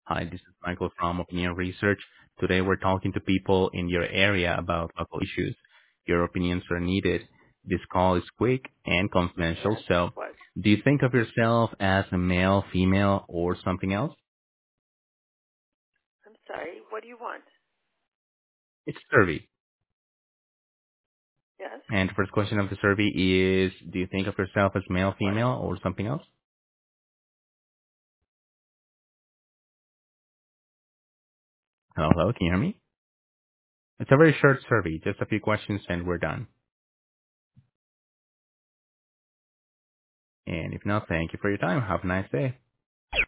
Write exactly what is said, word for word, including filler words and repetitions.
Hi, this is Michael from Opinion Research. Today we're talking to people in your area about local issues. Your opinions are needed. This call is quick and confidential, Yes. so What? do you think of yourself as a male, female, or something else? I'm sorry. What do you want? It's a survey. Yes. And the first question of the survey is, do you think of yourself as male, What? female, or something else? Hello, hello, can you hear me? It's a very short survey, just a few questions and we're done. And if not, thank you for your time. Have a nice day.